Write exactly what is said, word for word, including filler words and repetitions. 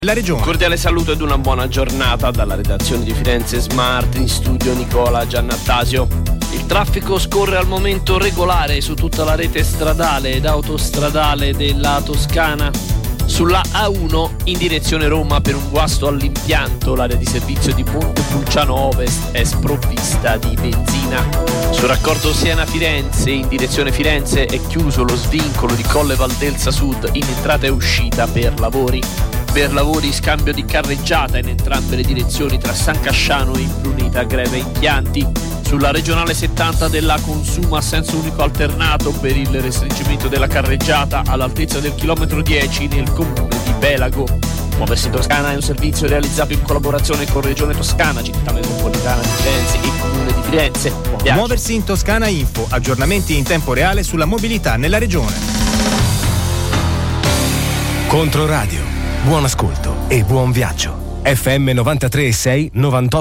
La regione. Cordiale saluto ed una buona giornata dalla redazione di Firenze Smart, in studio Nicola Giannattasio. Il traffico scorre al momento regolare su tutta la rete stradale ed autostradale della Toscana. Sulla A uno in direzione Roma per un guasto all'impianto, l'area di servizio di Montepulciano Ovest è sprovvista di benzina. Sul raccordo Siena-Firenze in direzione Firenze è chiuso lo svincolo di Colle Valdelsa Sud in entrata e uscita per lavori. Per lavori scambio di carreggiata in entrambe le direzioni tra San Casciano e Imbrunita Greve Impianti. Sulla regionale settanta della Consuma a senso unico alternato per il restringimento della carreggiata all'altezza del chilometro dieci nel comune di Belago. Muoversi in Toscana è un servizio realizzato in collaborazione con Regione Toscana, Città Metropolitana di Firenze e Comune di Firenze. Viaggio. Muoversi in Toscana Info, aggiornamenti in tempo reale sulla mobilità nella regione. Controradio, buon ascolto e buon viaggio. F M novantatré e sei novantotto